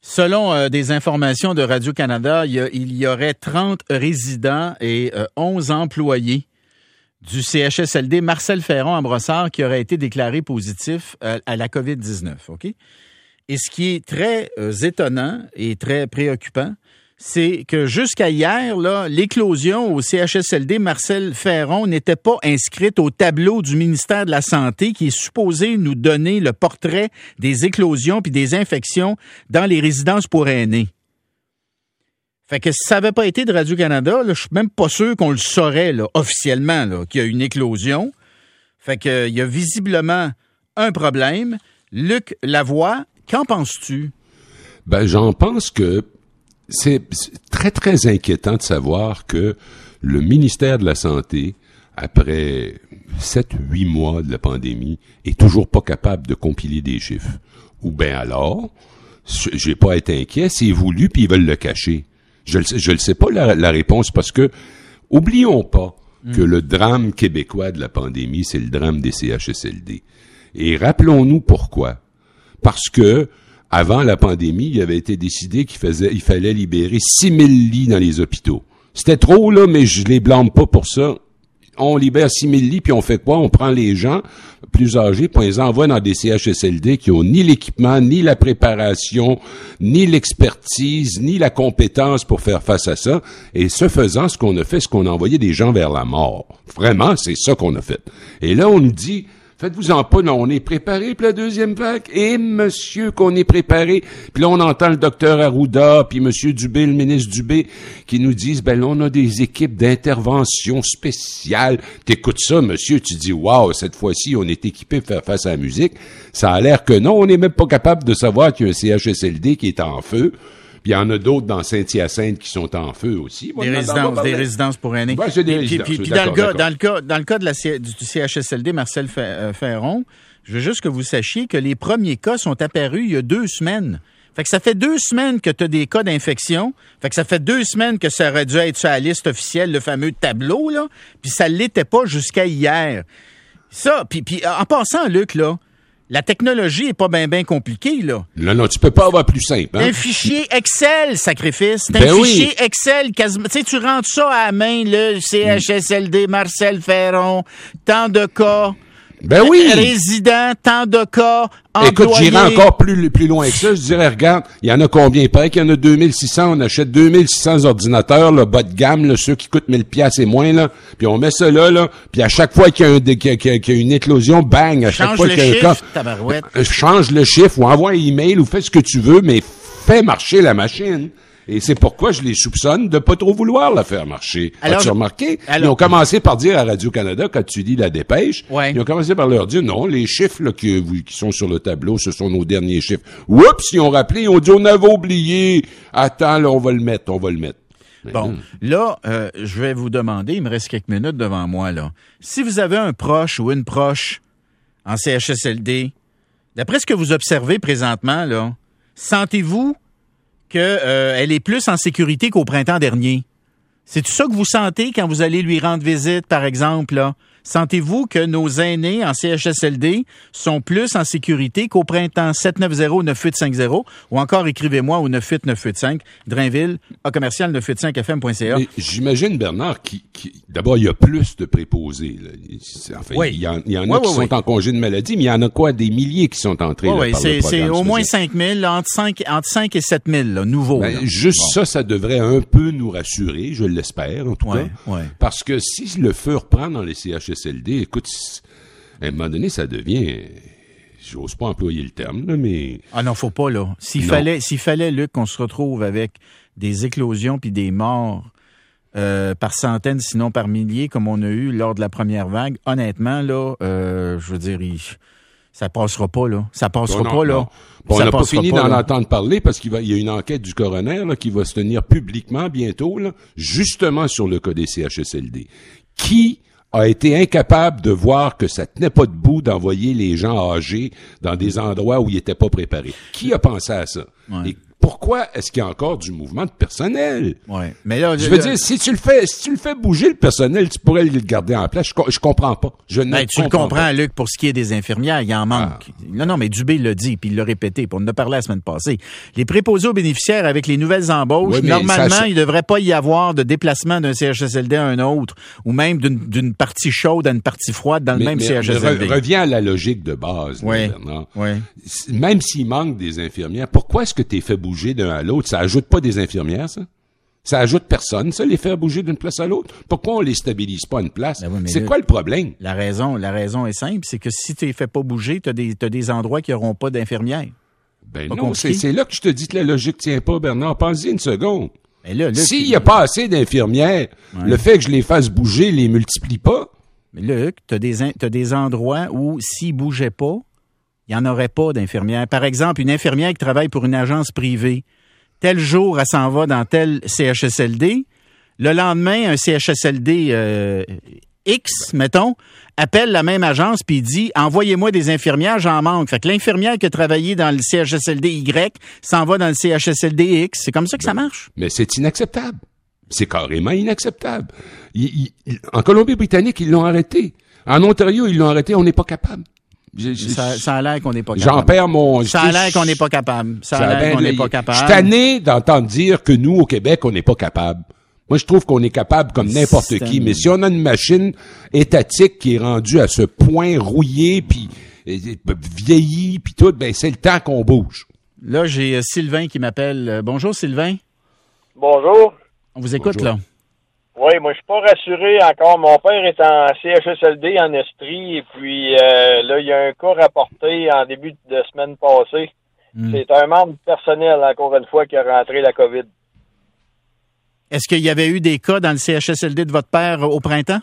Selon des informations de Radio-Canada, il y aurait 30 résidents et 11 employés du CHSLD Marcel Ferron à Brossard qui auraient été déclarés positifs à la COVID-19. OK? Et ce qui est très étonnant et très préoccupant, c'est que jusqu'à hier, là, l'éclosion au CHSLD Marcel Ferron n'était pas inscrite au tableau du ministère de la Santé qui est supposé nous donner le portrait des éclosions puis des infections dans les résidences pour aînés. Fait que si ça n'avait pas été de Radio-Canada, là, je suis même pas sûr qu'on le saurait là, officiellement là, qu'il y a une éclosion. Fait que il y a visiblement un problème. Luc Lavoie, qu'en penses-tu? Ben, j'en pense que c'est très, très inquiétant de savoir que le ministère de la Santé, après 7-8 mois de la pandémie, est toujours pas capable de compiler des chiffres. Ou bien alors, j'ai pas à être inquiet, c'est voulu puis ils veulent le cacher. Je le sais pas la réponse parce que, oublions pas que le drame québécois de la pandémie, c'est le drame des CHSLD. Et rappelons-nous pourquoi. Parce que, avant la pandémie, il avait été décidé il fallait libérer 6000 lits dans les hôpitaux. C'était trop, là, mais je les blâme pas pour ça. On libère 6000 lits, puis on fait quoi? On prend les gens plus âgés, puis on les envoie dans des CHSLD qui ont ni l'équipement, ni la préparation, ni l'expertise, ni la compétence pour faire face à ça. Et ce faisant, ce qu'on a fait, c'est qu'on a envoyé des gens vers la mort. Vraiment, c'est ça qu'on a fait. Et là, on nous dit... Faites-vous-en pas, non, on est préparé pour la deuxième vague. Et monsieur, qu'on est préparé. Puis là, on entend le docteur Arruda, puis monsieur Dubé, le ministre Dubé, qui nous disent, ben là, on a des équipes d'intervention spéciales. T'écoutes ça, monsieur, tu dis, waouh, cette fois-ci, on est équipé pour faire face à la musique. Ça a l'air que non, on n'est même pas capable de savoir qu'il y a un CHSLD qui est en feu. Puis il y en a d'autres dans Saint-Hyacinthe qui sont en feu aussi. Des résidences pour aînés. Ouais, c'est des résidences. Puis dans le cas du CHSLD Marcel Ferron, je veux juste que vous sachiez que les premiers cas sont apparus il y a 2 semaines. Fait que ça fait 2 semaines que tu as des cas d'infection. Fait que ça fait 2 semaines que ça aurait dû être sur la liste officielle, le fameux tableau, là. Puis ça l'était pas jusqu'à hier. Ça, puis en passant, Luc, là, la technologie est pas bien compliquée, là. Non, tu peux pas avoir plus simple, hein? Un fichier Excel, sacrifice. C'est un fichier Excel, quasiment. Tu sais, tu rentres ça à la main, le CHSLD, Marcel Ferron, tant de cas. Ben oui! Résident, tant de cas, employés. Écoute, j'irai encore plus loin que ça. Je dirais, regarde, il y en a combien? Il paraît qu'il y en a 2600. On achète 2600 ordinateurs, là, bas de gamme, là, ceux qui coûtent 1000 piastres et moins, là. Puis on met ça là. Puis à chaque fois qu'il y a une éclosion, bang, à chaque fois qu'il y a un cas. Change le chiffre ou envoie un email ou fais ce que tu veux, mais fais marcher la machine. Et c'est pourquoi je les soupçonne de pas trop vouloir la faire marcher. As-tu remarqué? Ils ont commencé par dire à Radio-Canada, quand tu lis la dépêche, ils ont commencé par leur dire, non, les chiffres là, qui sont sur le tableau, ce sont nos derniers chiffres. Oups, ils ont rappelé, ils ont dit, on avait oublié. Attends, là, on va le mettre. Bon, là, je vais vous demander, il me reste quelques minutes devant moi, là. Si vous avez un proche ou une proche en CHSLD, d'après ce que vous observez présentement, là, sentez-vous qu'elle est plus en sécurité qu'au printemps dernier? C'est tout ça que vous sentez quand vous allez lui rendre visite, par exemple, là? Sentez-vous que nos aînés en CHSLD sont plus en sécurité qu'au printemps? 790-9850 ou encore écrivez-moi au 98985 Drainville, @985fm.ca. J'imagine, Bernard, d'abord, il y a plus de préposés. Là. Enfin, il y en a qui sont en congé de maladie, mais il y en a quoi? Des milliers qui sont entrés là, par le programme. C'est au moins 5000, entre 5 et 7000, là, nouveaux. Ben, ça devrait un peu nous rassurer, je l'espère, en tout cas. Parce que si le feu reprend dans les CHSLD, écoute, à un moment donné, ça devient... J'ose pas employer le terme, là, mais... Ah non, faut pas, là. S'il fallait, Luc, qu'on se retrouve avec des éclosions puis des morts par centaines, sinon par milliers, comme on a eu lors de la première vague, honnêtement, là, je veux dire, ça passera pas, là. Ça passera pas, là. Bon, on n'a pas fini d'en entendre parler parce qu'il y a une enquête du coroner là, qui va se tenir publiquement bientôt, là, justement sur le cas des CHSLD. Qui a été incapable de voir que ça tenait pas debout d'envoyer les gens âgés dans des endroits où ils étaient pas préparés? Qui a pensé à ça? Et pourquoi est-ce qu'il y a encore du mouvement de personnel? Ouais. Mais là, je veux dire, si tu le fais bouger le personnel, tu pourrais le garder en place. Je comprends pas. Tu le comprends, Luc, pour ce qui est des infirmières, il en manque. Non, mais Dubé l'a dit, puis il l'a répété, puis on en a parlé la semaine passée. Les préposés aux bénéficiaires avec les nouvelles embauches, normalement, il ne devrait pas y avoir de déplacement d'un CHSLD à un autre, ou même d'une partie chaude à une partie froide dans le même CHSLD. Reviens à la logique de base, Bernard. Oui. Même s'il manque des infirmières, pourquoi est-ce que tu es fait bouger d'un à l'autre? Ça ajoute pas des infirmières, ça? Ça ajoute personne, ça, les faire bouger d'une place à l'autre? Pourquoi on les stabilise pas à une place? C'est quoi le problème? La raison est simple, c'est que si tu les fais pas bouger, t'as des endroits qui n'auront pas d'infirmières. Ben non, c'est là que je te dis que la logique tient pas, Bernard. Pense-y une seconde. Là, s'il y a pas assez d'infirmières, le fait que je les fasse bouger les multiplie pas. Mais Luc, t'as des endroits où s'ils bougeaient pas, il n'y en aurait pas d'infirmières. Par exemple, une infirmière qui travaille pour une agence privée, tel jour, elle s'en va dans tel CHSLD. Le lendemain, un CHSLD X, mettons, appelle la même agence puis dit « Envoyez-moi des infirmières, j'en manque. » Fait que l'infirmière qui a travaillé dans le CHSLD Y s'en va dans le CHSLD X. C'est comme ça que ça marche. Mais c'est inacceptable. C'est carrément inacceptable. En Colombie-Britannique, ils l'ont arrêté. En Ontario, ils l'ont arrêté. On n'est pas capable. Ça a l'air qu'on n'est pas capable. J'en perds mon... Ça a l'air qu'on n'est pas capable. Ça a l'air qu'on n'est pas capable. Je suis tanné d'entendre dire que nous, au Québec, on n'est pas capable. Moi, je trouve qu'on est capable comme n'importe qui. Mais si on a une machine étatique qui est rendue à ce point rouillée, puis vieillie, puis tout, ben c'est le temps qu'on bouge. Là, j'ai Sylvain qui m'appelle. Bonjour, Sylvain. Bonjour. On vous écoute, là. Oui, moi, je suis pas rassuré encore. Mon père est en CHSLD en Estrie, et puis là, il y a un cas rapporté en début de semaine passée. C'est un membre personnel, encore une fois, qui a rentré la COVID. Est-ce qu'il y avait eu des cas dans le CHSLD de votre père au printemps?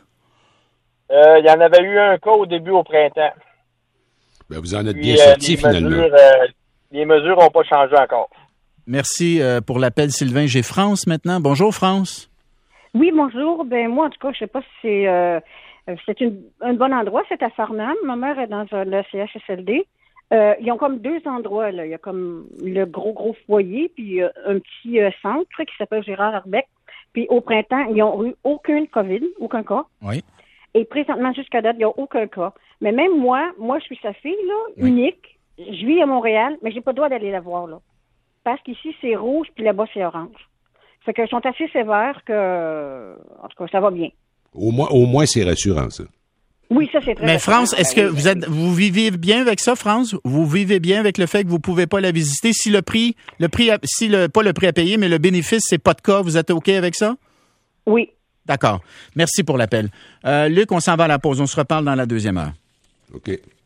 Il y en avait eu un cas au début au printemps. Ben, vous en êtes bien sorti, finalement. Les mesures n'ont pas changé encore. Merci pour l'appel, Sylvain. J'ai France maintenant. Bonjour, France. Oui, bonjour. Ben moi, en tout cas, je sais pas si c'est un bon endroit, c'est à Farnham. Ma mère est dans le CHSLD. Ils ont comme deux endroits, là. Il y a comme le gros foyer, puis un petit centre qui s'appelle Gérard Arbeck. Puis au printemps, ils n'ont eu aucun COVID, aucun cas. Oui. Et présentement, jusqu'à date, il n'y a aucun cas. Mais même moi, je suis sa fille, là, unique. Je vis à Montréal, mais j'ai pas le droit d'aller la voir, là. Parce qu'ici, c'est rouge, puis là-bas, c'est orange. Fait qu'ils sont assez sévères que, en tout cas, ça va bien. Au moins, c'est rassurant, ça. Oui, ça, c'est très Mais France, est-ce que vous vivez bien avec ça, France? Vous vivez bien avec le fait que vous pouvez pas la visiter? Si pas le prix à payer, mais le bénéfice, c'est pas de cas, vous êtes OK avec ça? Oui. D'accord. Merci pour l'appel. Luc, on s'en va à la pause. On se reparle dans la deuxième heure. OK.